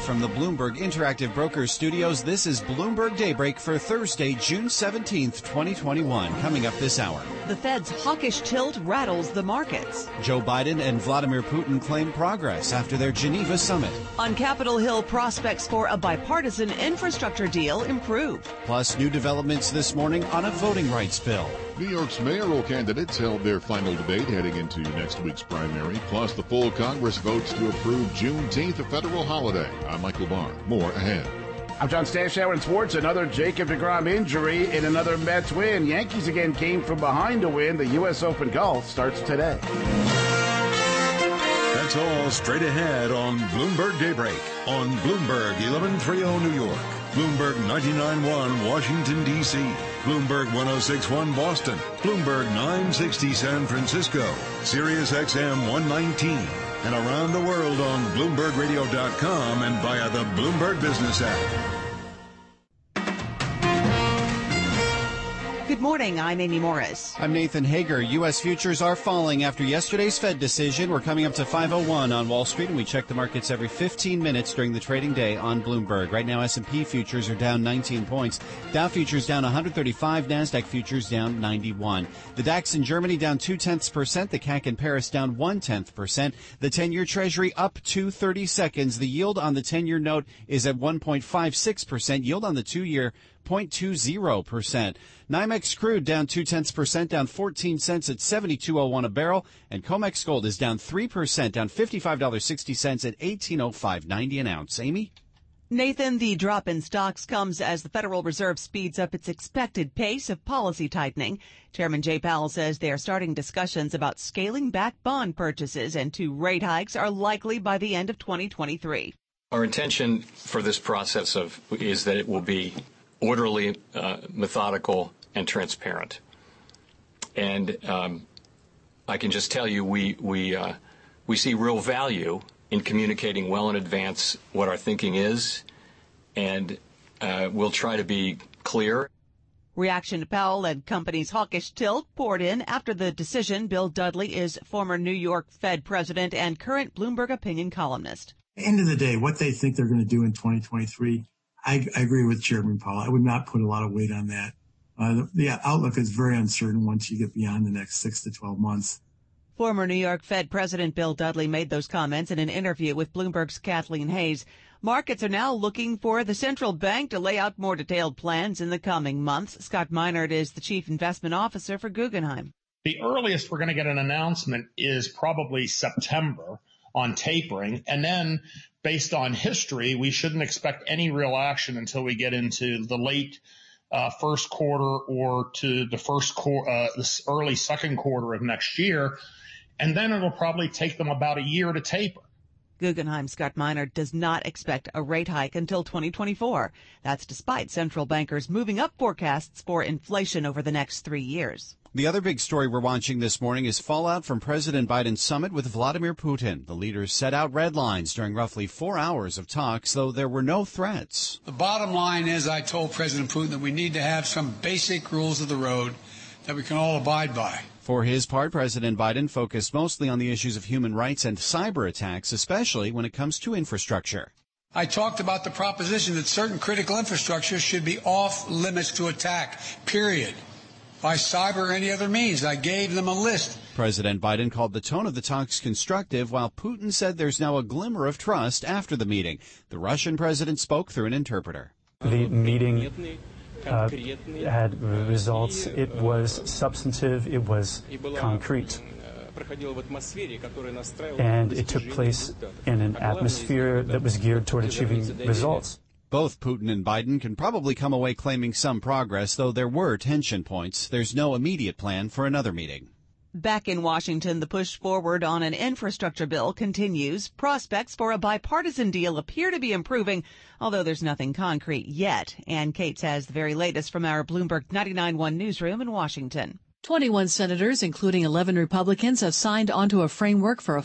from the Bloomberg Interactive Brokers Studios. This is Bloomberg Daybreak for Thursday, June 17th, 2021. Coming up this hour. The Fed's hawkish tilt rattles the markets. Joe Biden and Vladimir Putin claim progress after their Geneva summit. On Capitol Hill, prospects for a bipartisan infrastructure deal improve. Plus, new developments this morning on a voting rights bill. New York's mayoral candidates held their final debate heading into next week's primary. Plus, the full Congress votes to approve Juneteenth, a federal holiday. I'm Michael Barr. More ahead. I'm John Stashow in sports. Another Jacob deGrom injury in another Mets win. Yankees again came from behind to win. The U.S. Open Golf starts today. That's all straight ahead on Bloomberg Daybreak on Bloomberg 1130 New York, Bloomberg 99.1 Washington, D.C., Bloomberg 106.1 Boston, Bloomberg 960 San Francisco, Sirius XM 119, and around the world on BloombergRadio.com and via the Bloomberg Business app. Good morning, I'm Amy Morris. I'm Nathan Hager. U.S. futures are falling after yesterday's Fed decision. We're coming up to 5:01 on Wall Street, and we check the markets every 15 minutes during the trading day on Bloomberg. Right now, S&P futures are down 19 points. Dow futures down 135. NASDAQ futures down 91. The DAX in Germany down 0.2%. The CAC in Paris down 0.1%. The 10-year Treasury up 2 seconds. The yield on the 10-year note is at 1.56%. Yield on the 2-year 0.20%. NYMEX crude down 0.2%, down 14 cents at $72.01 a barrel, and COMEX gold is down 3%, down $55.60 at $18.0590 an ounce. Amy? Nathan, the drop in stocks comes as the Federal Reserve speeds up its expected pace of policy tightening. Chairman Jay Powell says they are starting discussions about scaling back bond purchases, and 2 rate hikes are likely by the end of 2023. Our intention for this process is that it will be orderly, methodical, and transparent. And I can just tell you we see real value in communicating well in advance what our thinking is, and we'll try to be clear. Reaction to Powell and company's hawkish tilt poured in after the decision. Bill Dudley is former New York Fed president and current Bloomberg opinion columnist. At the end of the day, what they think they're going to do in 2023, I agree with Chairman Powell. I would not put a lot of weight on that. The outlook is very uncertain once you get beyond the next 6 to 12 months. Former New York Fed President Bill Dudley made those comments in an interview with Bloomberg's Kathleen Hayes. Markets are now looking for the central bank to lay out more detailed plans in the coming months. Scott Meinert is the chief investment officer for Guggenheim. The earliest we're going to get an announcement is probably September on tapering, and then based on history, we shouldn't expect any real action until we get into the late first quarter or to the this early second quarter of next year, and then it'll probably take them about a year to taper. Guggenheim Scott Meinert does not expect a rate hike until 2024. That's despite central bankers moving up forecasts for inflation over the next 3 years. The other big story we're watching this morning is fallout from President Biden's summit with Vladimir Putin. The leaders set out red lines during roughly 4 hours of talks, though there were no threats. The bottom line is I told President Putin that we need to have some basic rules of the road that we can all abide by. For his part, President Biden focused mostly on the issues of human rights and cyber attacks, especially when it comes to infrastructure. I talked about the proposition that certain critical infrastructure should be off limits to attack, period. By cyber or any other means. I gave them a list. President Biden called the tone of the talks constructive, while Putin said there's now a glimmer of trust after the meeting. The Russian president spoke through an interpreter. The meeting had results. It was substantive. It was concrete. And it took place in an atmosphere that was geared toward achieving results. Both Putin and Biden can probably come away claiming some progress, though there were tension points. There's no immediate plan for another meeting. Back in Washington, the push forward on an infrastructure bill continues. Prospects for a bipartisan deal appear to be improving, although there's nothing concrete yet. Ann Cates has the very latest from our Bloomberg 99.1 newsroom in Washington. 21 senators, including 11 Republicans, have signed onto a framework for a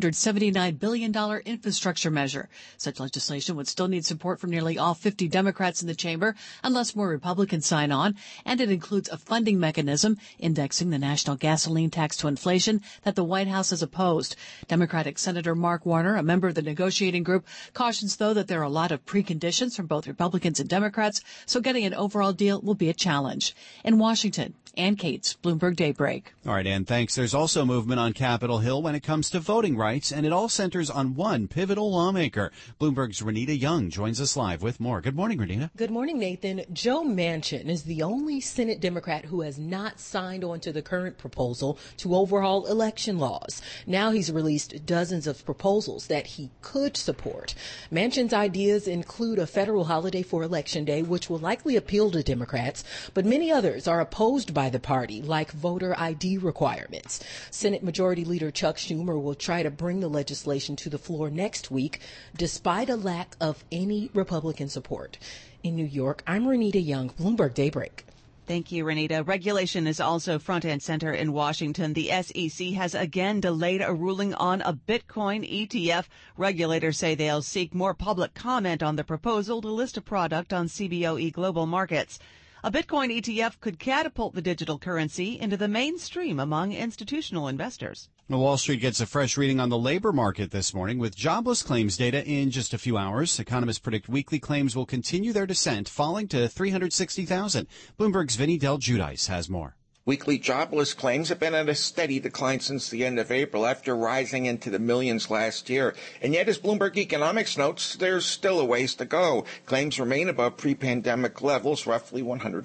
$579 billion infrastructure measure. Such legislation would still need support from nearly all 50 Democrats in the chamber unless more Republicans sign on, and it includes a funding mechanism indexing the national gasoline tax to inflation that the White House has opposed. Democratic Senator Mark Warner, a member of the negotiating group, cautions, though, that there are a lot of preconditions from both Republicans and Democrats, so getting an overall deal will be a challenge. In Washington, Ann Cates, Bloomberg Daybreak. All right, Ann, thanks. There's also movement on Capitol Hill when it comes to voting rights, and it all centers on one pivotal lawmaker. Bloomberg's Renita Young joins us live with more. Good morning, Renita. Good morning, Nathan. Joe Manchin is the only Senate Democrat who has not signed on to the current proposal to overhaul election laws. Now he's released dozens of proposals that he could support. Manchin's ideas include a federal holiday for Election Day, which will likely appeal to Democrats, but many others are opposed by the party, like voter ID requirements. Senate Majority Leader Chuck Schumer will try to bring the legislation to the floor next week, despite a lack of any Republican support. In New York, I'm Renita Young, Bloomberg Daybreak. Thank you, Renita. Regulation is also front and center in Washington. The SEC has again delayed a ruling on a Bitcoin ETF. Regulators say they'll seek more public comment on the proposal to list a product on CBOE Global Markets. A Bitcoin ETF could catapult the digital currency into the mainstream among institutional investors. Wall Street gets a fresh reading on the labor market this morning with jobless claims data in just a few hours. Economists predict weekly claims will continue their descent, falling to 360,000. Bloomberg's Vinny Del Giudice has more. Weekly jobless claims have been at a steady decline since the end of April after rising into the millions last year. And yet, as Bloomberg Economics notes, there's still a ways to go. Claims remain above pre-pandemic levels, roughly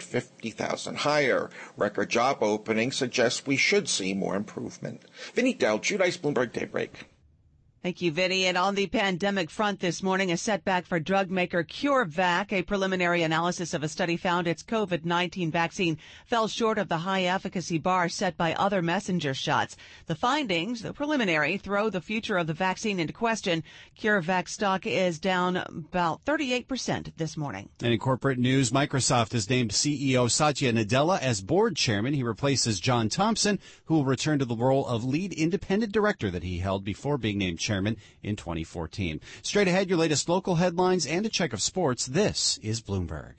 150,000 higher. Record job openings suggest we should see more improvement. Vinny Del Giudice, Bloomberg Daybreak. Thank you, Vinny. And on the pandemic front this morning, a setback for drug maker CureVac. A preliminary analysis of a study found its COVID-19 vaccine fell short of the high efficacy bar set by other messenger shots. The findings, though preliminary, throw the future of the vaccine into question. CureVac stock is down about 38% this morning. And in corporate news, Microsoft has named CEO Satya Nadella as board chairman. He replaces John Thompson, who will return to the role of lead independent director that he held before being named chairman in 2014. Straight ahead, your latest local headlines and a check of sports. This is Bloomberg.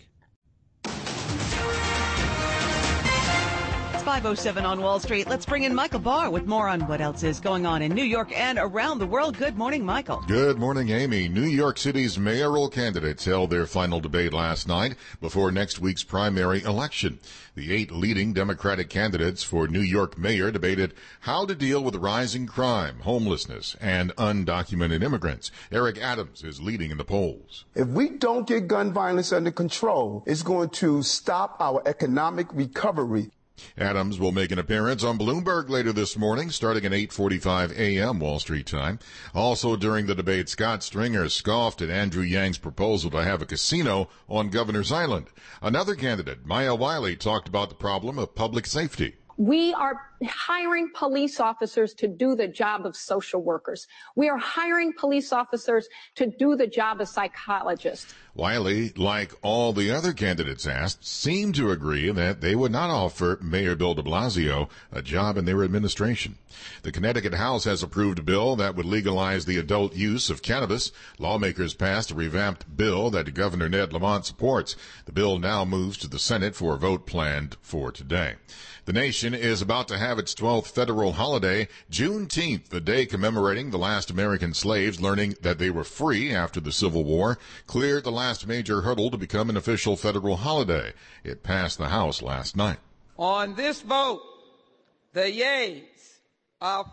It's 5:07 on Wall Street. Let's bring in Michael Barr with more on what else is going on in New York and around the world. Good morning, Michael. Good morning, Amy. New York City's mayoral candidates held their final debate last night before next week's primary election. The 8 leading Democratic candidates for New York mayor debated how to deal with rising crime, homelessness, and undocumented immigrants. Eric Adams is leading in the polls. If we don't get gun violence under control, it's going to stop our economic recovery. Adams will make an appearance on Bloomberg later this morning, starting at 8:45 a.m. Wall Street time. Also during the debate, Scott Stringer scoffed at Andrew Yang's proposal to have a casino on Governor's Island. Another candidate, Maya Wiley, talked about the problem of public safety. We are hiring police officers to do the job of social workers. We are hiring police officers to do the job of psychologists. Wiley, like all the other candidates asked, seemed to agree that they would not offer Mayor Bill de Blasio a job in their administration. The Connecticut House has approved a bill that would legalize the adult use of cannabis. Lawmakers passed a revamped bill that Governor Ned Lamont supports. The bill now moves to the Senate for a vote planned for today. The nation is about to have its 12th federal holiday, Juneteenth, the day commemorating the last American slaves learning that they were free after the Civil War, cleared the last major hurdle to become an official federal holiday. It passed the House last night. On this vote, the yeas are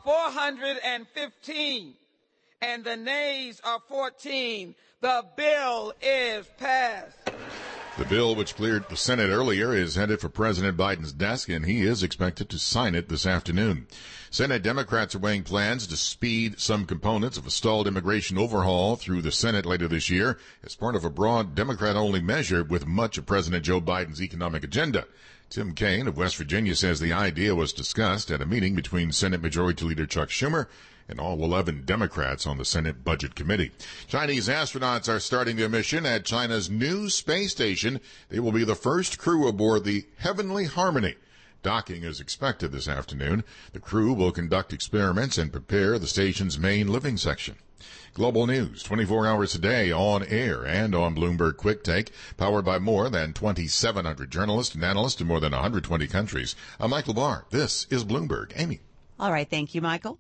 415 and the nays are 14. The bill is passed. The bill, which cleared the Senate earlier, is headed for President Biden's desk, and he is expected to sign it this afternoon. Senate Democrats are weighing plans to speed some components of a stalled immigration overhaul through the Senate later this year as part of a broad Democrat-only measure with much of President Joe Biden's economic agenda. Tim Kaine of West Virginia says the idea was discussed at a meeting between Senate Majority Leader Chuck Schumer and all 11 Democrats on the Senate Budget Committee. Chinese astronauts are starting their mission at China's new space station. They will be the first crew aboard the Heavenly Harmony. Docking is expected this afternoon. The crew will conduct experiments and prepare the station's main living section. Global news, 24 hours a day, on air and on Bloomberg Quick Take, powered by more than 2,700 journalists and analysts in more than 120 countries. I'm Michael Barr. This is Bloomberg. Amy. All right. Thank you, Michael.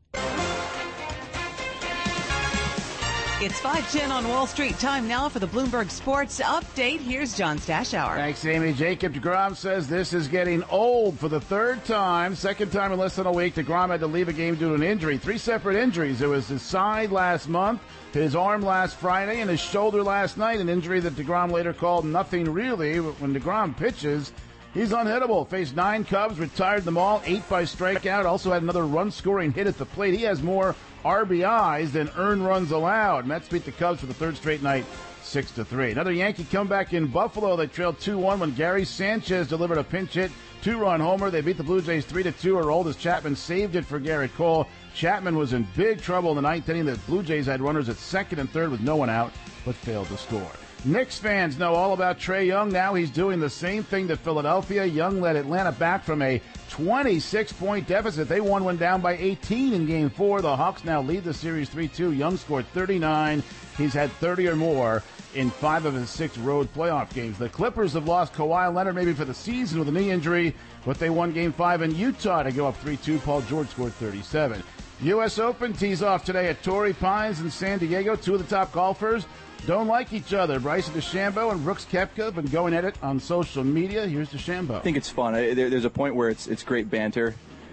It's 5:10 on Wall Street. Time now for the Bloomberg Sports Update. Here's John Stashower. Thanks, Amy. Jacob deGrom says this is getting old for the third time. Second time in less than a week. deGrom had to leave a game due to an injury. 3 separate injuries. It was his side last month, his arm last Friday, and his shoulder last night. An injury that deGrom later called nothing really. When deGrom pitches, he's unhittable. Faced 9 Cubs, retired them all, 8 by strikeout. Also had another run-scoring hit at the plate. He has more RBIs than earned runs allowed. Mets beat the Cubs for the third straight night, 6-3. Another Yankee comeback in Buffalo. They trailed 2-1 when Gary Sanchez delivered a pinch hit 2-run homer. They beat the Blue Jays 3-2. Aroldis Chapman saved it for Garrett Cole. Chapman was in big trouble in the ninth inning. The Blue Jays had runners at second and third with no one out, but failed to score. Knicks fans know all about Trae Young. Now he's doing the same thing to Philadelphia. Young led Atlanta back from a 26-point deficit. They won one down by 18 in Game 4. The Hawks now lead the series 3-2. Young scored 39. He's had 30 or more in 5 of his 6 road playoff games. The Clippers have lost Kawhi Leonard maybe for the season with a knee injury, but they won Game 5 in Utah to go up 3-2. Paul George scored 37. U.S. Open tees off today at Torrey Pines in San Diego. 2 of the top golfers don't like each other. Bryson DeChambeau and Brooks Koepka have been going at it on social media. Here's DeChambeau. I think it's fun. There's a point where it's great banter.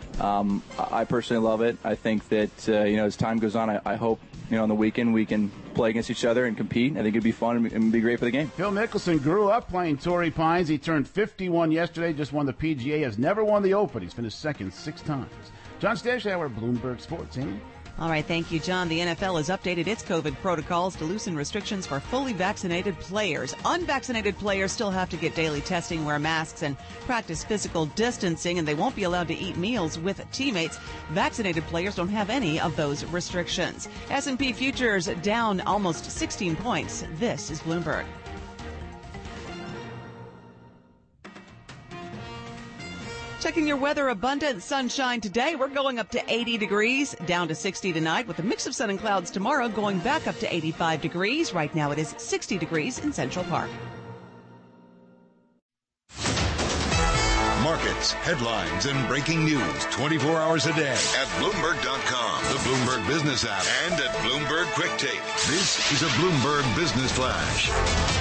I personally love it. I think that as time goes on, I hope on the weekend we can play against each other and compete. I think it'd be fun and be great for the game. Phil Mickelson grew up playing Torrey Pines. He turned 51 yesterday. Just won the PGA. Has never won the Open. He's finished second 6 times. John Stashower, Bloomberg Sports. Amy? All right, thank you, John. The NFL has updated its COVID protocols to loosen restrictions for fully vaccinated players. Unvaccinated players still have to get daily testing, wear masks, and practice physical distancing, and they won't be allowed to eat meals with teammates. Vaccinated players don't have any of those restrictions. S&P futures down almost 16 points. This is Bloomberg. Checking your weather, abundant sunshine today. We're going up to 80 degrees, down to 60 tonight with a mix of sun and clouds tomorrow, going back up to 85 degrees. Right now it is 60 degrees in Central Park. Markets, headlines, and breaking news 24 hours a day at Bloomberg.com, the Bloomberg Business app, and at Bloomberg Quick Take. This is a Bloomberg Business Flash.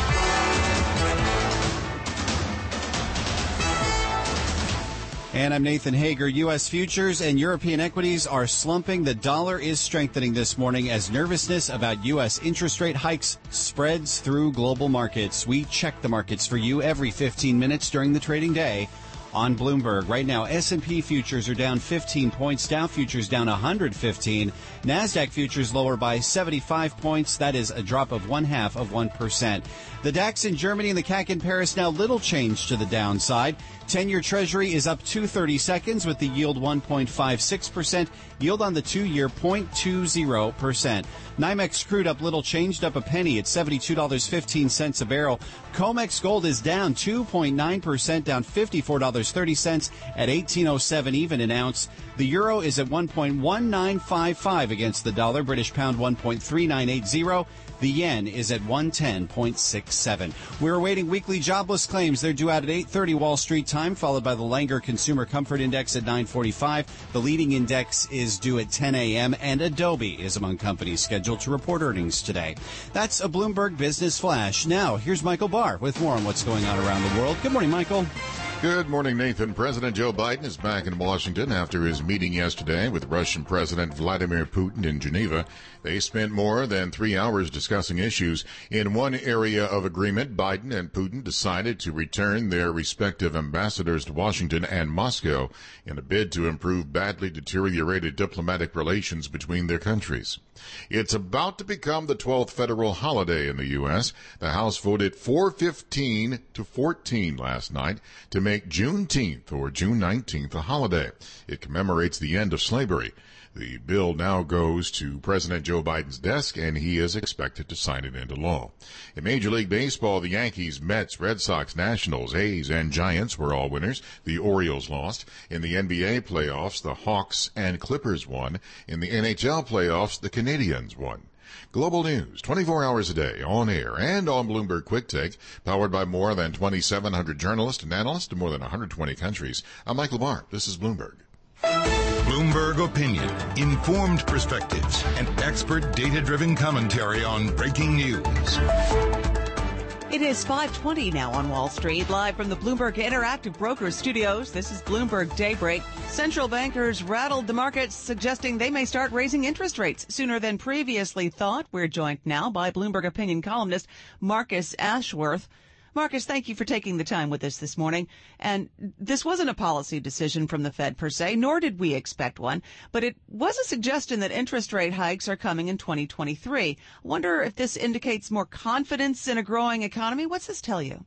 And I'm Nathan Hager. U.S. futures and European equities are slumping. The dollar is strengthening this morning as nervousness about U.S. interest rate hikes spreads through global markets. We check the markets for you every 15 minutes during the trading day on Bloomberg. Right now, S&P futures are down 15 points. Dow futures down 115. NASDAQ futures lower by 75 points. That is a drop of 0.5%. The DAX in Germany and the CAC in Paris now little change to the downside. 10-year Treasury is up 2/32 with the yield 1.56%. Yield on the 2-year 0.20%. NYMEX crude up little, changed up a penny at $72.15 a barrel. COMEX gold is down 2.9%, down $54.30 at $18.07 even an ounce. The euro is at 1.1955 against the dollar. British pound 1.3980. The yen is at 110.67. We're awaiting weekly jobless claims. They're due out at 8:30 Wall Street time, followed by the Langer Consumer Comfort Index at 9:45. The leading index is due at 10 a.m., and Adobe is among companies scheduled to report earnings today. That's a Bloomberg Business Flash. Now, here's Michael Barr with more on what's going on around the world. Good morning, Michael. Good morning, Nathan. President Joe Biden is back in Washington after his meeting yesterday with Russian President Vladimir Putin in Geneva. They spent more than 3 hours discussing issues. In one area of agreement, Biden and Putin decided to return their respective ambassadors to Washington and Moscow in a bid to improve badly deteriorated diplomatic relations between their countries. It's about to become the 12th federal holiday in the U.S. The House voted 415 to 14 last night to make Juneteenth or June 19th a holiday. It commemorates the end of slavery. The bill now goes to President Joe Biden's desk, and he is expected to sign it into law. In Major League Baseball, the Yankees, Mets, Red Sox, Nationals, A's, and Giants were all winners. The Orioles lost. In the NBA playoffs, the Hawks and Clippers won. In the NHL playoffs, the Canadiens won. Global news, 24 hours a day, on air and on Bloomberg Quick Take, powered by more than 2,700 journalists and analysts in more than 120 countries. I'm Mike Lamar. This is Bloomberg. Bloomberg Opinion, informed perspectives, and expert data-driven commentary on breaking news. It is 5:20 now on Wall Street, live from the Bloomberg Interactive Brokers studios. This is Bloomberg Daybreak. Central bankers rattled the markets, suggesting they may start raising interest rates sooner than previously thought. We're joined now by Bloomberg opinion columnist Marcus Ashworth. Marcus, thank you for taking the time with us this morning. And this wasn't a policy decision from the Fed per se, nor did we expect one, but it was a suggestion that interest rate hikes are coming in 2023. I wonder if this indicates more confidence in a growing economy. What's this tell you?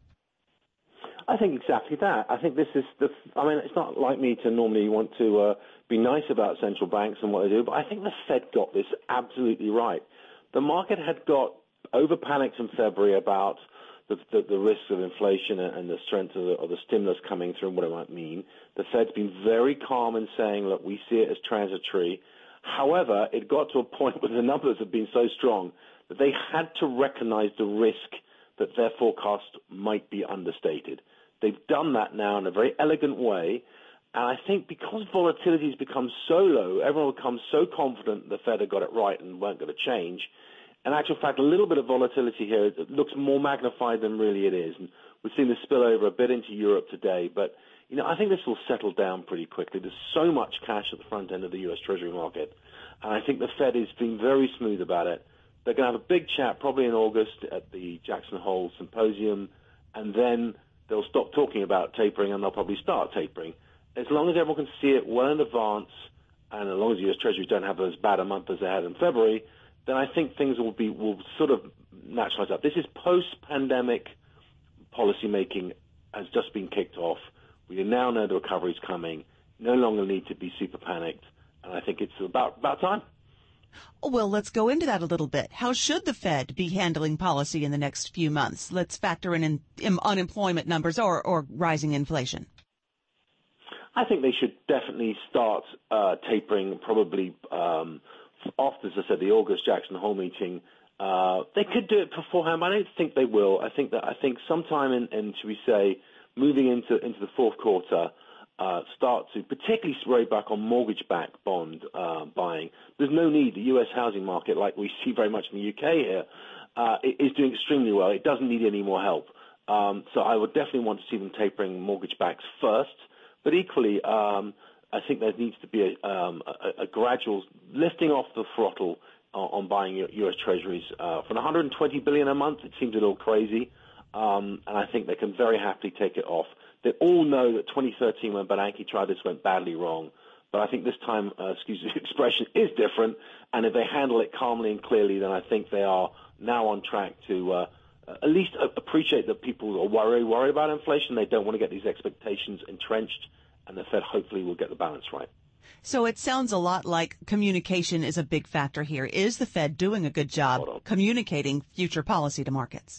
I think exactly that. I think this is it's not like me to normally want to be nice about central banks and what they do, but I think the Fed got this absolutely right. The market had got over-panicked in February about the risks of inflation and the strength of the stimulus coming through and what it might mean. The Fed's been very calm in saying, look, we see it as transitory. However, it got to a point where the numbers have been so strong that they had to recognize the risk that their forecast might be understated. They've done that now in a very elegant way. And I think because volatility has become so low, everyone becomes so confident the Fed had got it right and weren't going to change. In actual fact, a little bit of volatility here looks more magnified than really it is. And we've seen this spill over a bit into Europe today. But, I think this will settle down pretty quickly. There's so much cash at the front end of the U.S. Treasury market. And I think the Fed is being very smooth about it. They're going to have a big chat probably in August at the Jackson Hole Symposium. And then they'll stop talking about tapering and they'll probably start tapering. As long as everyone can see it well in advance, and as long as the U.S. Treasuries don't have as bad a month as they had in February, then I think things will sort of naturalize up. This is post-pandemic policymaking has just been kicked off. We now know the recovery is coming. No longer need to be super panicked, and I think it's about time. Well, let's go into that a little bit. How should the Fed be handling policy in the next few months? Let's factor in unemployment numbers or rising inflation. I think they should definitely start tapering, probably after, as I said, the August Jackson Hole meeting. They could do it beforehand, but I don't think they will. I think sometime in should we say, moving into the fourth quarter, start to particularly spray back on mortgage-backed bond buying. There's no need. The U.S. housing market, like we see very much in the UK here, is doing extremely well. It doesn't need any more help. So I would definitely want to see them tapering mortgage backs first. But equally, I think there needs to be a gradual lifting off the throttle on buying U.S. Treasuries. From $120 billion a month, it seems a little crazy, and I think they can very happily take it off. They all know that 2013, when Bernanke tried this, went badly wrong. But I think this time, excuse the expression, is different, and if they handle it calmly and clearly, then I think they are now on track to at least appreciate that people are worried about inflation. They don't want to get these expectations entrenched, and the Fed hopefully will get the balance right. So it sounds a lot like communication is a big factor here. Is the Fed doing a good job communicating future policy to markets?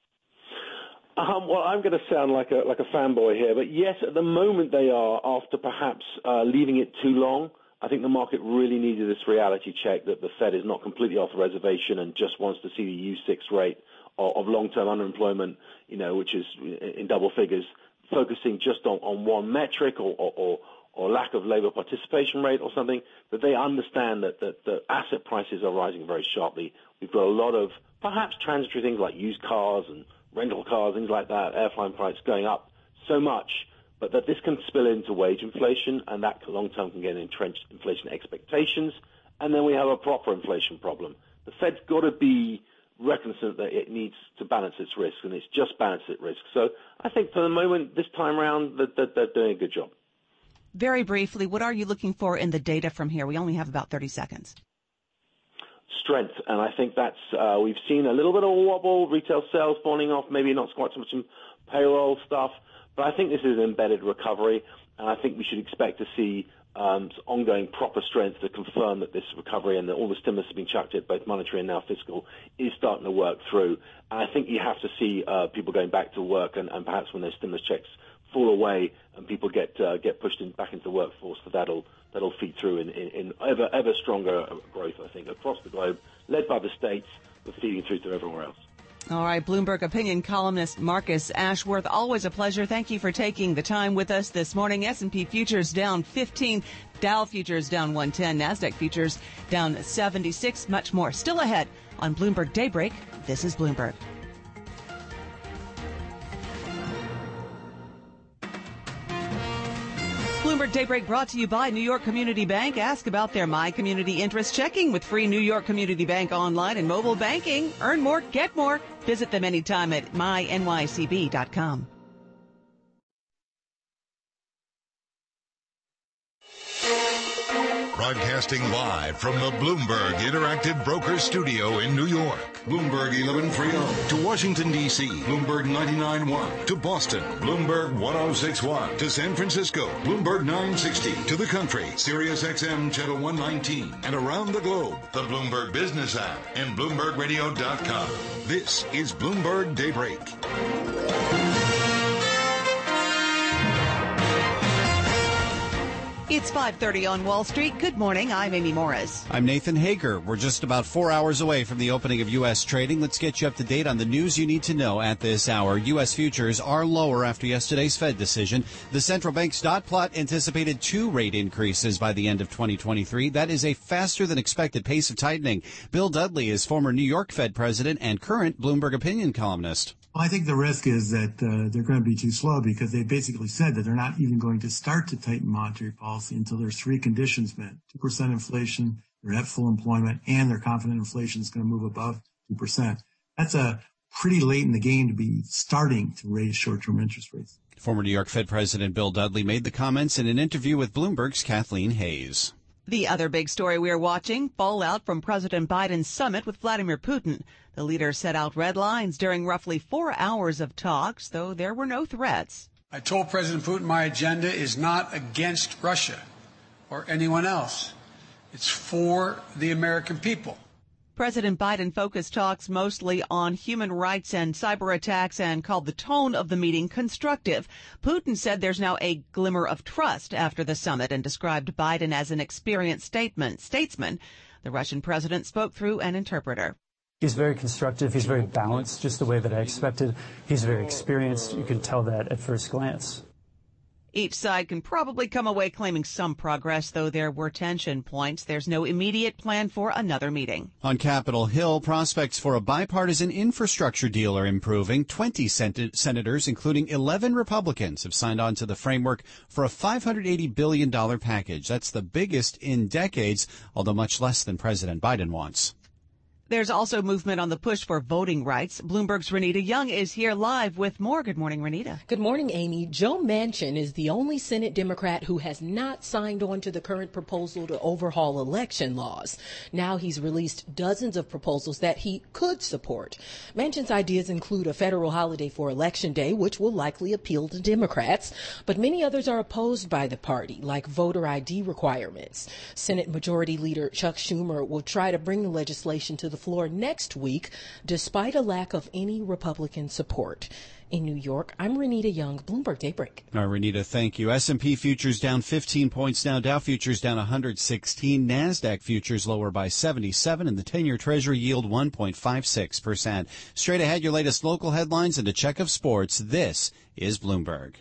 Well, I'm going to sound like a fanboy here, but yes, at the moment they are, after perhaps leaving it too long. I think the market really needed this reality check that the Fed is not completely off the reservation and just wants to see the U6 rate of long-term unemployment, which is in double figures, focusing just on one metric or lack of labor participation rate or something, that they understand that the asset prices are rising very sharply. We've got a lot of perhaps transitory things like used cars and rental cars, things like that, airline prices going up so much, but that this can spill into wage inflation, and that long-term can get entrenched inflation expectations, and then we have a proper inflation problem. The Fed's got to be recognizant that it needs to balance its risk, and it's just balanced its risk. So I think for the moment, this time around, that they're doing a good job. Very briefly, what are you looking for in the data from here? We only have about 30 seconds. Strength, and I think that's we've seen a little bit of a wobble, retail sales falling off, maybe not quite so much in payroll stuff, but I think this is an embedded recovery, and I think we should expect to see ongoing proper strength to confirm that this recovery and that all the stimulus has been chucked at, both monetary and now fiscal, is starting to work through. And I think you have to see people going back to work, and perhaps when those stimulus checks fall away and people get pushed back into the workforce, that'll feed through in ever stronger growth, I think, across the globe, led by the states, but feeding through to everywhere else. All right, Bloomberg opinion columnist Marcus Ashworth, always a pleasure. Thank you for taking the time with us this morning. S&P futures down 15, Dow futures down 110, NASDAQ futures down 76, much more. Still ahead on Bloomberg Daybreak. This is Bloomberg. Bloomberg Daybreak brought to you by New York Community Bank. Ask about their My Community Interest checking with free New York Community Bank online and mobile banking. Earn more, get more. Visit them anytime at mynycb.com. Broadcasting live from the Bloomberg Interactive Broker Studio in New York. Bloomberg 1130 to Washington, D.C. Bloomberg 99.1 to Boston. Bloomberg 106.1 to San Francisco. Bloomberg 960 to the country. Sirius XM Channel 119. And around the globe, the Bloomberg Business app and BloombergRadio.com. This is Bloomberg Daybreak. It's 5:30 on Wall Street. Good morning. I'm Amy Morris. I'm Nathan Hager. We're just about 4 hours away from the opening of U.S. trading. Let's get you up to date on the news you need to know at this hour. U.S. futures are lower after yesterday's Fed decision. The central bank's dot plot anticipated 2 rate increases by the end of 2023. That is a faster than expected pace of tightening. Bill Dudley is former New York Fed president and current Bloomberg opinion columnist. Well, I think the risk is that they're going to be too slow because they basically said that they're not even going to start to tighten monetary policy until there's 3 conditions met: 2% inflation, they're at full employment, and they're confident inflation is going to move above 2%. That's pretty late in the game to be starting to raise short-term interest rates. Former New York Fed President Bill Dudley made the comments in an interview with Bloomberg's Kathleen Hayes. The other big story we're watching, fallout from President Biden's summit with Vladimir Putin. The leader set out red lines during roughly 4 hours of talks, though there were no threats. I told President Putin my agenda is not against Russia or anyone else. It's for the American people. President Biden focused talks mostly on human rights and cyber attacks and called the tone of the meeting constructive. Putin said there's now a glimmer of trust after the summit and described Biden as an experienced statesman. The Russian president spoke through an interpreter. He's very constructive. He's very balanced, just the way that I expected. He's very experienced. You can tell that at first glance. Each side can probably come away claiming some progress, though there were tension points. There's no immediate plan for another meeting. On Capitol Hill, prospects for a bipartisan infrastructure deal are improving. 20 senators, including 11 Republicans, have signed on to the framework for a $580 billion package. That's the biggest in decades, although much less than President Biden wants. There's also movement on the push for voting rights. Bloomberg's Renita Young is here live with more. Good morning, Renita. Good morning, Amy. Joe Manchin is the only Senate Democrat who has not signed on to the current proposal to overhaul election laws. Now he's released dozens of proposals that he could support. Manchin's ideas include a federal holiday for Election Day, which will likely appeal to Democrats, but many others are opposed by the party, like voter ID requirements. Senate Majority Leader Chuck Schumer will try to bring the legislation to the floor next week, despite a lack of any Republican support. In New York, I'm Renita Young, Bloomberg Daybreak. All right, Renita, thank you. S&P futures down 15 points now. Dow futures down 116. NASDAQ futures lower by 77, and the 10-year Treasury yield 1.56%. Straight ahead, your latest local headlines and a check of sports. This is Bloomberg.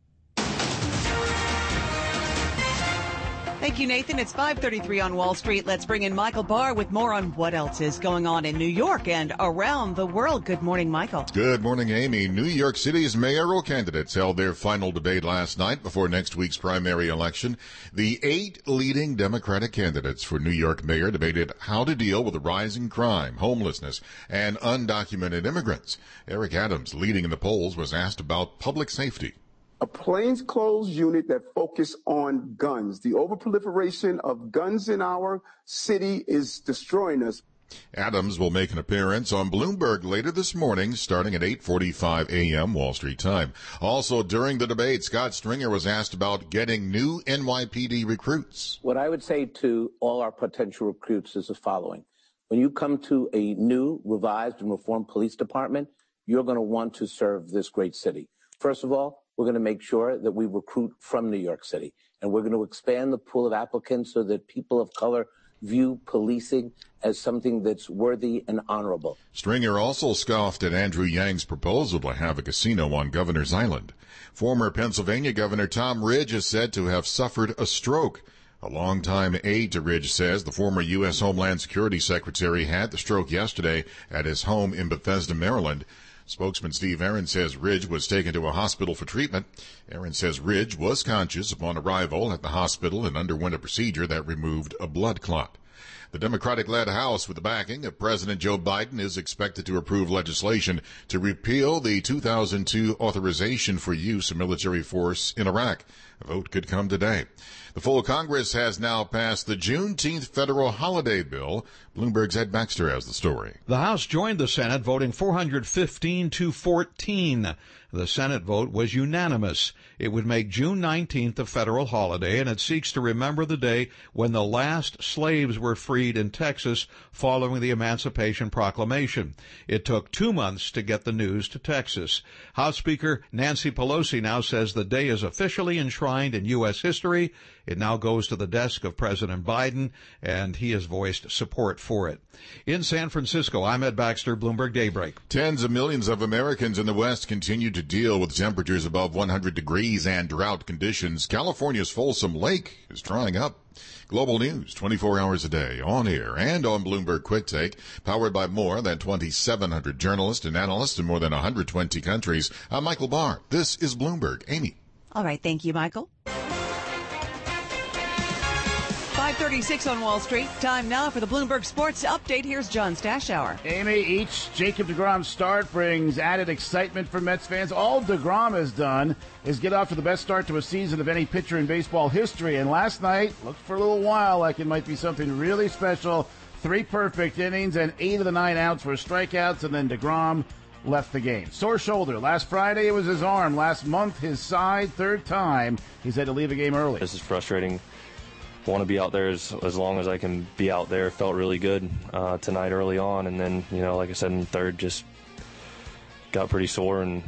Thank you, Nathan. It's 5:33 on Wall Street. Let's bring in Michael Barr with more on what else is going on in New York and around the world. Good morning, Michael. Good morning, Amy. New York City's mayoral candidates held their final debate last night before next week's primary election. The 8 leading Democratic candidates for New York mayor debated how to deal with rising crime, homelessness, and undocumented immigrants. Eric Adams, leading in the polls, was asked about public safety. A plainclothes unit that focus on guns. The overproliferation of guns in our city is destroying us. Adams will make an appearance on Bloomberg later this morning, starting at 8:45 a.m. Wall Street time. Also, during the debate, Scott Stringer was asked about getting new NYPD recruits. What I would say to all our potential recruits is the following. When you come to a new, revised, and reformed police department, you're going to want to serve this great city. First of all, we're going to make sure that we recruit from New York City, and we're going to expand the pool of applicants so that people of color view policing as something that's worthy and honorable. Stringer also scoffed at Andrew Yang's proposal to have a casino on Governor's Island. Former Pennsylvania Governor Tom Ridge is said to have suffered a stroke. A longtime aide to Ridge says the former U.S. Homeland Security Secretary had the stroke yesterday at his home in Bethesda, Maryland. Spokesman Steve Aaron says Ridge was taken to a hospital for treatment. Aaron says Ridge was conscious upon arrival at the hospital and underwent a procedure that removed a blood clot. The Democratic-led House, with the backing of President Joe Biden, is expected to approve legislation to repeal the 2002 authorization for use of military force in Iraq. A vote could come today. The full Congress has now passed the Juneteenth federal holiday bill. Bloomberg's Ed Baxter has the story. The House joined the Senate, voting 415 to 14. The Senate vote was unanimous. It would make June 19th a federal holiday, and it seeks to remember the day when the last slaves were freed in Texas following the Emancipation Proclamation. It took 2 months to get the news to Texas. House Speaker Nancy Pelosi now says the day is officially enshrined in U.S. history. It now goes to the desk of President Biden, and he has voiced support for it. In San Francisco, I'm Ed Baxter, Bloomberg Daybreak. Tens of millions of Americans in the West continue to deal with temperatures above 100 degrees and drought conditions. California's Folsom Lake is drying up. Global news 24 hours a day, on air and on Bloomberg Quick Take, powered by more than 2,700 journalists and analysts in more than 120 countries. I'm Michael Barr. This is Bloomberg. Amy. All right. Thank you, Michael. 5:36 on Wall Street. Time now for the Bloomberg Sports Update. Here's John Stashower. Amy, each Jacob deGrom start brings added excitement for Mets fans. All deGrom has done is get off to the best start to a season of any pitcher in baseball history. And last night looked for a little while like it might be something really special. 3 perfect innings and 8 of the 9 outs were strikeouts, and then deGrom left the game. Sore shoulder. Last Friday it was his arm. Last month his side. Third time he's had to leave a game early. This is frustrating. Want to be out there as long as I can be out there. Felt really good tonight early on, and then, like I said, in third, just got pretty sore and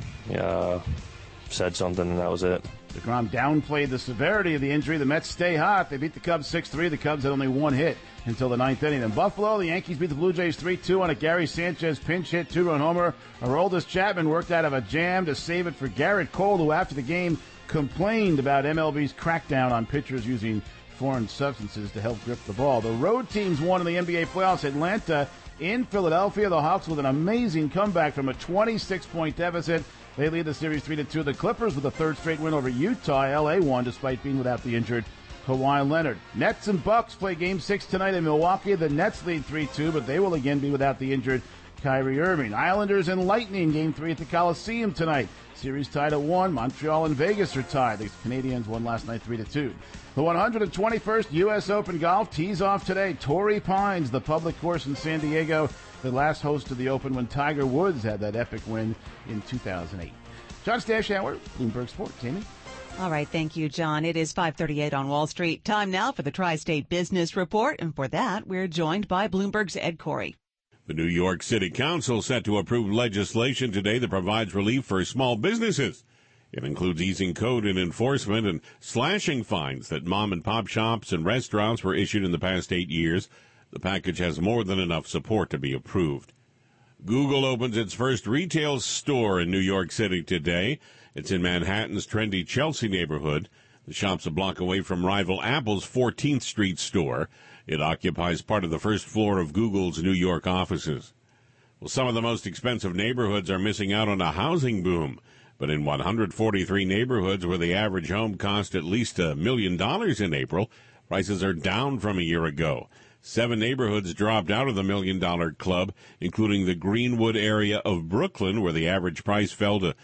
said something, and that was it. deGrom downplayed the severity of the injury. The Mets stay hot. They beat the Cubs 6-3. The Cubs had only 1 hit until the 9th inning. In Buffalo, the Yankees beat the Blue Jays 3-2 on a Gary Sanchez pinch hit 2-run homer. Aroldis Chapman worked out of a jam to save it for Garrett Cole, who after the game complained about MLB's crackdown on pitchers using foreign substances to help grip the ball. The road teams won in the NBA playoffs. Atlanta in Philadelphia. The Hawks with an amazing comeback from a 26-point deficit. They lead the series 3-2. The Clippers with a third straight win over Utah. LA won despite being without the injured Kawhi Leonard. Nets and Bucks play Game 6 tonight in Milwaukee. The Nets lead 3-2, but they will again be without the injured Kyrie Irving. Islanders and Lightning Game 3 at the Coliseum tonight. Series tied at 1. Montreal and Vegas are tied. The Canadiens won last night 3-2. The 121st U.S. Open Golf tees off today. Torrey Pines, the public course in San Diego, the last host of the Open when Tiger Woods had that epic win in 2008. John Stashower, Bloomberg Sports. Amy? All right. Thank you, John. It is 5:38 on Wall Street. Time now for the Tri-State Business Report. And for that, we're joined by Bloomberg's Ed Corey. The New York City Council set to approve legislation today that provides relief for small businesses. It includes easing code and enforcement and slashing fines that mom-and-pop shops and restaurants were issued in the past 8 years. The package has more than enough support to be approved. Google opens its first retail store in New York City today. It's in Manhattan's trendy Chelsea neighborhood. The shop's a block away from rival Apple's 14th Street store. It occupies part of the first floor of Google's New York offices. Well, some of the most expensive neighborhoods are missing out on a housing boom. But in 143 neighborhoods where the average home cost at least $1 million in April, prices are down from a year ago. 7 neighborhoods dropped out of the $1 million club, including the Greenwood area of Brooklyn, where the average price fell to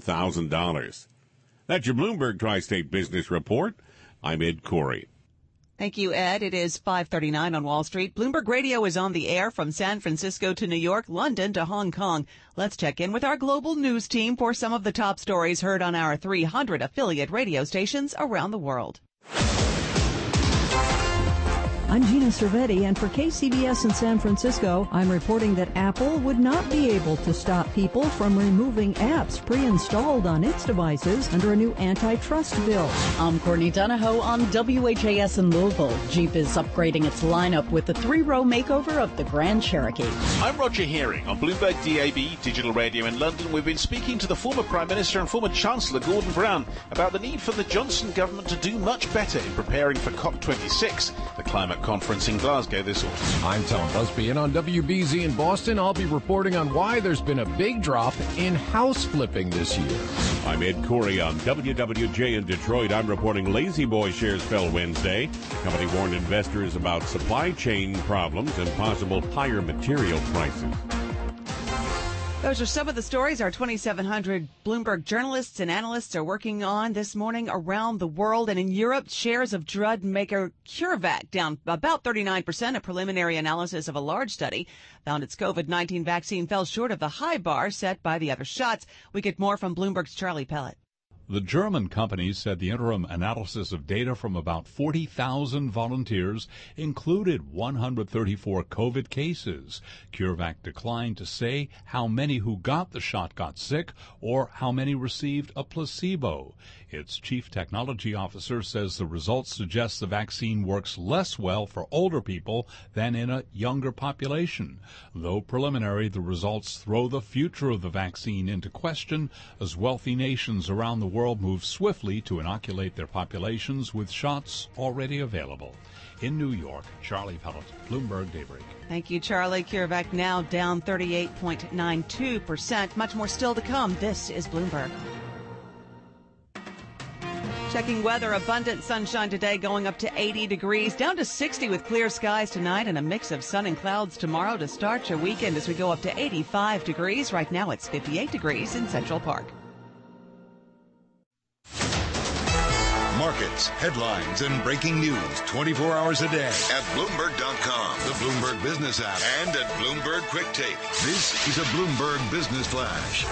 $997,000. That's your Bloomberg Tri-State Business Report. I'm Ed Corey. Thank you, Ed. It is 5:39 on Wall Street. Bloomberg Radio is on the air from San Francisco to New York, London to Hong Kong. Let's check in with our global news team for some of the top stories heard on our 300 affiliate radio stations around the world. I'm Gina Cervetti, and for KCBS in San Francisco, I'm reporting that Apple would not be able to stop people from removing apps pre-installed on its devices under a new antitrust bill. I'm Courtney Donahoe on WHAS in Louisville. Jeep is upgrading its lineup with the 3-row makeover of the Grand Cherokee. I'm Roger Hearing on Bloomberg DAB Digital Radio in London. We've been speaking to the former Prime Minister and former Chancellor Gordon Brown about the need for the Johnson government to do much better in preparing for COP26, the climate conference in Glasgow this autumn. I'm Tom Busby, and on WBZ in Boston, I'll be reporting on why there's been a big drop in house flipping this year. I'm Ed Corey on WWJ in Detroit. I'm reporting Lazy Boy shares fell Wednesday. The company warned investors about supply chain problems and possible higher material prices. Those are some of the stories our 2,700 Bloomberg journalists and analysts are working on this morning around the world. And in Europe, shares of drug maker CureVac down about 39%. A preliminary analysis of a large study found its COVID-19 vaccine fell short of the high bar set by the other shots. We get more from Bloomberg's Charlie Pellet. The German company said the interim analysis of data from about 40,000 volunteers included 134 COVID cases. CureVac declined to say how many who got the shot got sick or how many received a placebo. Its chief technology officer says the results suggest the vaccine works less well for older people than in a younger population. Though preliminary, the results throw the future of the vaccine into question as wealthy nations around the world move swiftly to inoculate their populations with shots already available. In New York, Charlie Pellet, Bloomberg Daybreak. Thank you, Charlie. CureVac now down 38.92%. Much more still to come. This is Bloomberg. Checking weather, abundant sunshine today, going up to 80 degrees, down to 60 with clear skies tonight and a mix of sun and clouds tomorrow to start your weekend as we go up to 85 degrees. Right now it's 58 degrees in Central Park. Markets, headlines, and breaking news 24 hours a day at Bloomberg.com, the Bloomberg Business app, and at Bloomberg Quick Take. This is a Bloomberg Business Flash.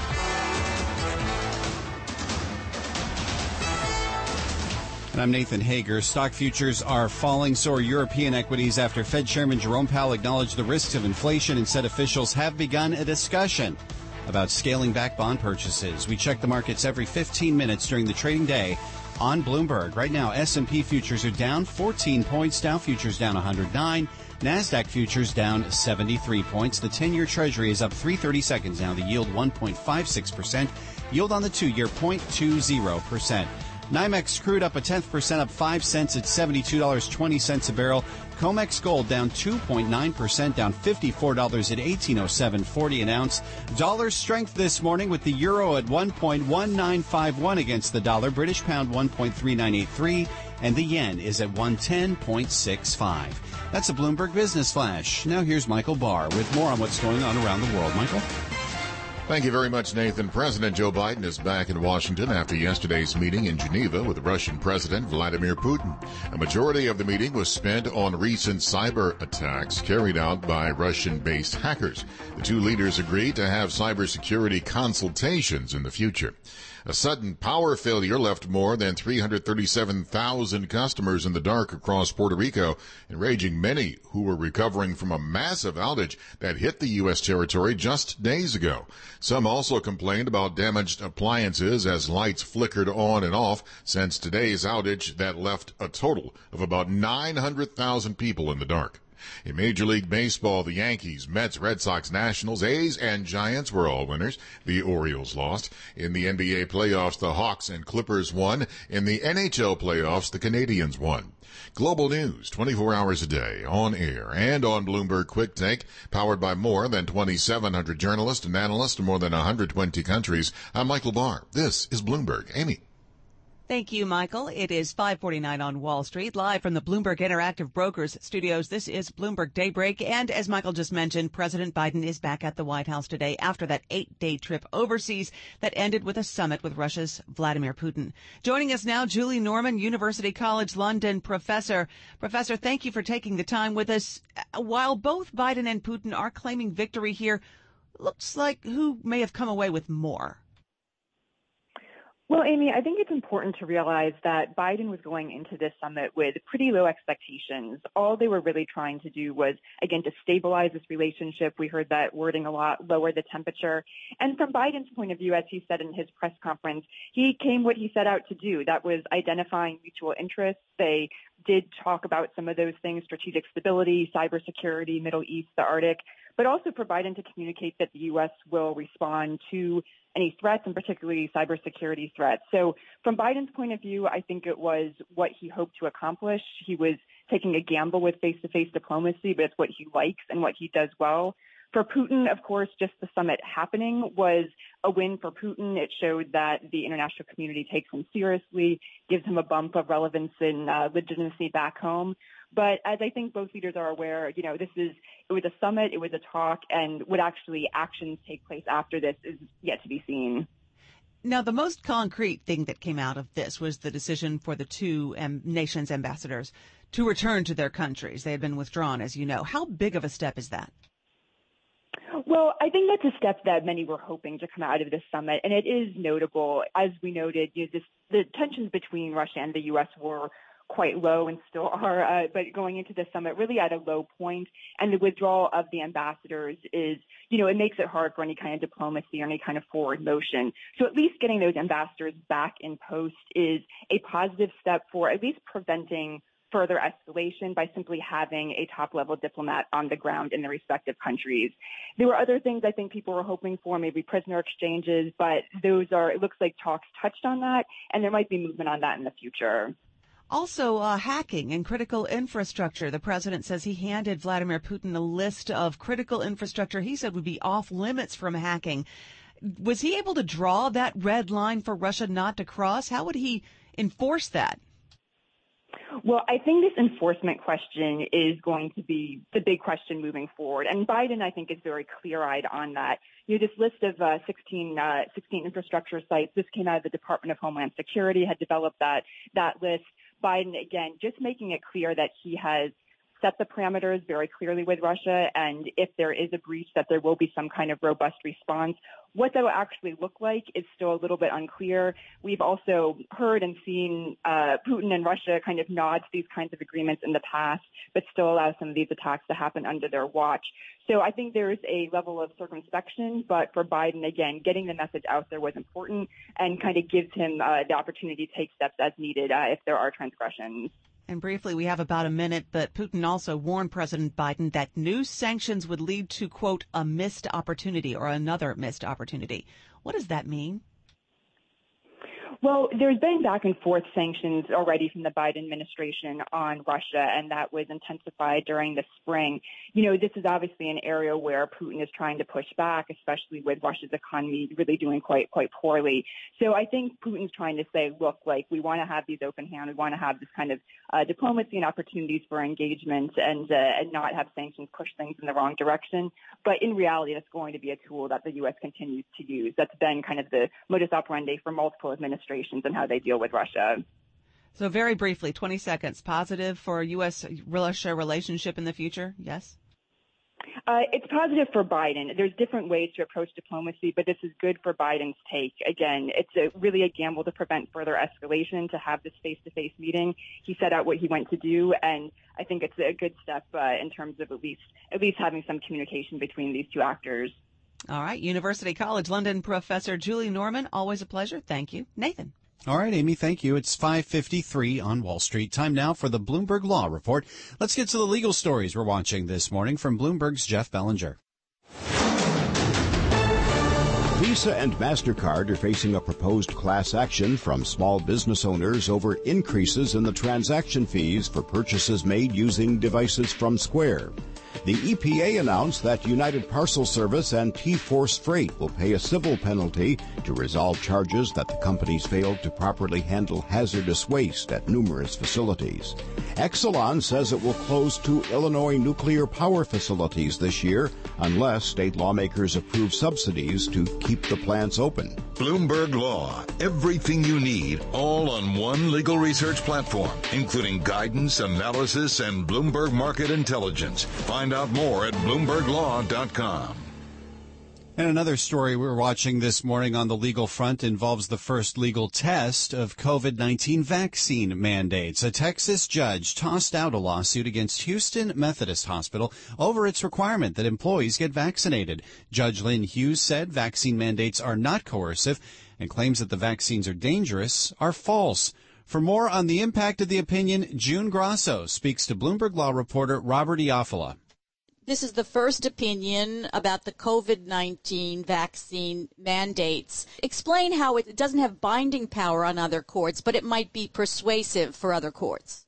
And I'm Nathan Hager. Stock futures are falling. So are European equities after Fed Chairman Jerome Powell acknowledged the risks of inflation and said officials have begun a discussion about scaling back bond purchases. We check the markets every 15 minutes during the trading day on Bloomberg. Right now, S&P futures are down 14 points. Dow futures down 109. NASDAQ futures down 73 points. The 10-year Treasury is up 3/32 now. The yield 1.56%. Yield on the 2-year 0.20%. NYMEX crude up 0.1%, up 5 cents at $72.20 a barrel. COMEX gold down 2.9%, down $54 at $18.0740 an ounce. Dollar strength this morning with the euro at 1.1951 against the dollar. British pound 1.3983, and the yen is at 110.65. That's a Bloomberg Business Flash. Now here's Michael Barr with more on what's going on around the world. Michael? Thank you very much, Nathan. President Joe Biden is back in Washington after yesterday's meeting in Geneva with Russian President Vladimir Putin. A majority of the meeting was spent on recent cyber attacks carried out by Russian-based hackers. The two leaders agreed to have cybersecurity consultations in the future. A sudden power failure left more than 337,000 customers in the dark across Puerto Rico, enraging many who were recovering from a massive outage that hit the U.S. territory just days ago. Some also complained about damaged appliances as lights flickered on and off since today's outage that left a total of about 900,000 people in the dark. In Major League Baseball, the Yankees, Mets, Red Sox, Nationals, A's, and Giants were all winners. The Orioles lost. In the NBA playoffs, the Hawks and Clippers won. In the NHL playoffs, the Canadiens won. Global news 24 hours a day, on air and on Bloomberg Quick Take, powered by more than 2,700 journalists and analysts in more than 120 countries. I'm Michael Barr. This is Bloomberg. Amy. Thank you, Michael. It is 5:49 on Wall Street, live from the Bloomberg Interactive Brokers studios. This is Bloomberg Daybreak. And as Michael just mentioned, President Biden is back at the White House today after that 8-day trip overseas that ended with a summit with Russia's Vladimir Putin. Joining us now, Julie Norman, University College London professor. Professor, thank you for taking the time with us. While both Biden and Putin are claiming victory here, looks like who may have come away with more? Well, Amy, I think it's important to realize that Biden was going into this summit with pretty low expectations. All they were really trying to do was, again, to stabilize this relationship. We heard that wording a lot, lower the temperature. And from Biden's point of view, as he said in his press conference, he came what he set out to do. That was identifying mutual interests. They did talk about some of those things, strategic stability, cybersecurity, Middle East, the Arctic, but also for Biden to communicate that the U.S. will respond to any threats, and particularly cybersecurity threats. So from Biden's point of view, I think it was what he hoped to accomplish. He was taking a gamble with face-to-face diplomacy, but it's what he likes and what he does well. For Putin, of course, just the summit happening was a win for Putin. It showed that the international community takes him seriously, gives him a bump of relevance and legitimacy back home. But as I think both leaders are aware, it was a summit, it was a talk, and what actually actions take place after this is yet to be seen. Now, the most concrete thing that came out of this was the decision for the two nations' ambassadors to return to their countries. They had been withdrawn, as you know. How big of a step is that? Well, I think that's a step that many were hoping to come out of this summit, and it is notable. As we noted, the tensions between Russia and the U.S. were quite low and still are, but going into the summit really at a low point, and the withdrawal of the ambassadors is, it makes it hard for any kind of diplomacy or any kind of forward motion. So at least getting those ambassadors back in post is a positive step for at least preventing further escalation by simply having a top-level diplomat on the ground in the respective countries. There were other things I think people were hoping for, maybe prisoner exchanges, but it looks like talks touched on that, and there might be movement on that in the future. Also, hacking and critical infrastructure. The president says he handed Vladimir Putin a list of critical infrastructure he said would be off limits from hacking. Was he able to draw that red line for Russia not to cross? How would he enforce that? Well, I think this enforcement question is going to be the big question moving forward. And Biden, I think, is very clear-eyed on that. This list of 16 infrastructure sites, this came out of the Department of Homeland Security, had developed that list. Biden, again, just making it clear that he has set the parameters very clearly with Russia, and if there is a breach, that there will be some kind of robust response. What that will actually look like is still a little bit unclear. We've also heard and seen Putin and Russia kind of nod to these kinds of agreements in the past, but still allow some of these attacks to happen under their watch. So I think there's a level of circumspection, but for Biden, again, getting the message out there was important and kind of gives him the opportunity to take steps as needed if there are transgressions. And briefly, we have about a minute, but Putin also warned President Biden that new sanctions would lead to, quote, a missed opportunity or another missed opportunity. What does that mean? Well, there's been back and forth sanctions already from the Biden administration on Russia, and that was intensified during the spring. This is obviously an area where Putin is trying to push back, especially with Russia's economy really doing quite poorly. So I think Putin's trying to say, look, we want to have these open hands. We want to have this kind of diplomacy and opportunities for engagement and not have sanctions push things in the wrong direction. But in reality, that's going to be a tool that the U.S. continues to use. That's been kind of the modus operandi for multiple administrations and how they deal with Russia. So very briefly, 20 seconds, positive for U.S.-Russia relationship in the future, yes? It's positive for Biden. There's different ways to approach diplomacy, but this is good for Biden's take. Again, it's really a gamble to prevent further escalation, to have this face-to-face meeting. He set out what he went to do, and I think it's a good step in terms of at least having some communication between these two actors. All right. University College London professor Julie Norman, always a pleasure. Thank you. Nathan. All right, Amy, thank you. It's 5:53 on Wall Street. Time now for the Bloomberg Law Report. Let's get to the legal stories we're watching this morning from Bloomberg's Jeff Bellinger. Visa and MasterCard are facing a proposed class action from small business owners over increases in the transaction fees for purchases made using devices from Square. The EPA announced that United Parcel Service and T-Force Freight will pay a civil penalty to resolve charges that the companies failed to properly handle hazardous waste at numerous facilities. Exelon says it will close 2 Illinois nuclear power facilities this year unless state lawmakers approve subsidies to keep the plants open. Bloomberg Law. Everything you need, all on one legal research platform, including guidance, analysis, and Bloomberg Market Intelligence. Find out more at BloombergLaw.com. And another story we're watching this morning on the legal front involves the first legal test of COVID-19 vaccine mandates. A Texas judge tossed out a lawsuit against Houston Methodist Hospital over its requirement that employees get vaccinated. Judge Lynn Hughes said vaccine mandates are not coercive and claims that the vaccines are dangerous are false. For more on the impact of the opinion, June Grasso speaks to Bloomberg Law reporter Robert Iafala. This is the first opinion about the COVID-19 vaccine mandates. Explain how it doesn't have binding power on other courts, but it might be persuasive for other courts.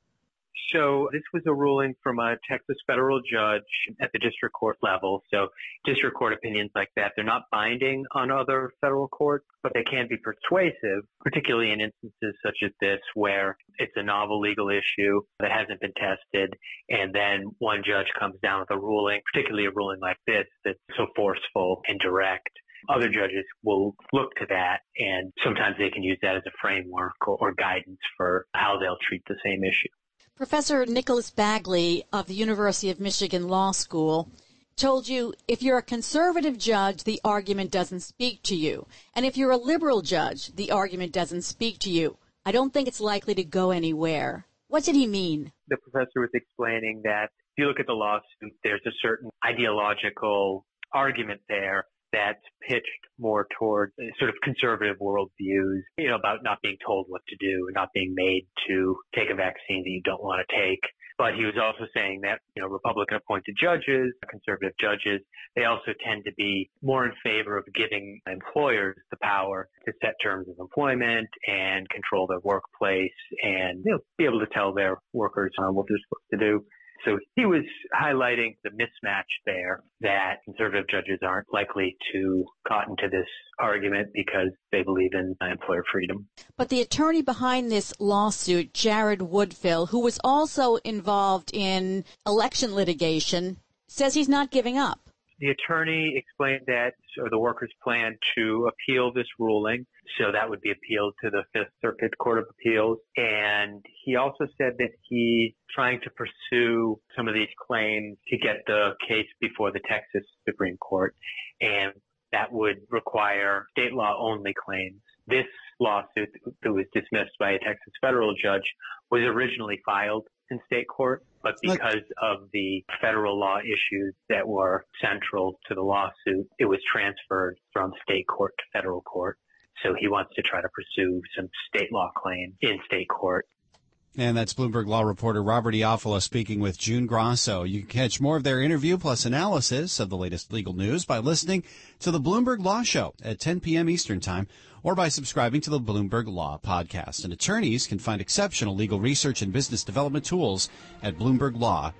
So this was a ruling from a Texas federal judge at the district court level. So district court opinions like that, they're not binding on other federal courts, but they can be persuasive, particularly in instances such as this where it's a novel legal issue that hasn't been tested. And then one judge comes down with a ruling, particularly a ruling like this, that's so forceful and direct. Other judges will look to that, and sometimes they can use that as a framework or guidance for how they'll treat the same issue. Professor Nicholas Bagley of the University of Michigan Law School told you if you're a conservative judge, the argument doesn't speak to you. And if you're a liberal judge, the argument doesn't speak to you. I don't think it's likely to go anywhere. What did he mean? The professor was explaining that if you look at the lawsuit, there's a certain ideological argument there that's pitched more towards sort of conservative worldviews, about not being told what to do and not being made to take a vaccine that you don't want to take. But he was also saying that, Republican appointed judges, conservative judges, they also tend to be more in favor of giving employers the power to set terms of employment and control their workplace and, be able to tell their workers what they're supposed to do. So he was highlighting the mismatch there, that conservative judges aren't likely to cotton to this argument because they believe in employer freedom. But the attorney behind this lawsuit, Jared Woodfill, who was also involved in election litigation, says he's not giving up. The attorney explained that the workers plan to appeal this ruling, so that would be appealed to the Fifth Circuit Court of Appeals. And he also said that he's trying to pursue some of these claims to get the case before the Texas Supreme Court, and that would require state law only claims. This lawsuit that was dismissed by a Texas federal judge was originally filed in state court, but because of the federal law issues that were central to the lawsuit, it was transferred from state court to federal court. So he wants to try to pursue some state law claims in state court. And that's Bloomberg Law reporter Robert Iafala speaking with June Grasso. You can catch more of their interview plus analysis of the latest legal news by listening to the Bloomberg Law Show at 10 p.m. Eastern Time or by subscribing to the Bloomberg Law Podcast. And attorneys can find exceptional legal research and business development tools at BloombergLaw.com.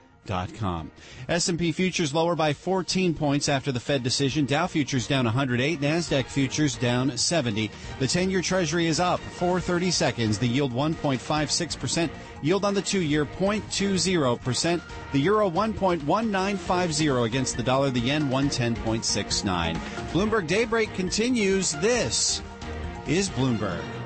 S&P futures lower by 14 points after the Fed decision. Dow futures down 108. NASDAQ futures down 70. The 10-year Treasury is up 4/30 seconds. The yield 1.56%. Yield on the 2-year 0.20%. The euro 1.1950 against the dollar. The yen 110.69. Bloomberg Daybreak continues. This is Bloomberg.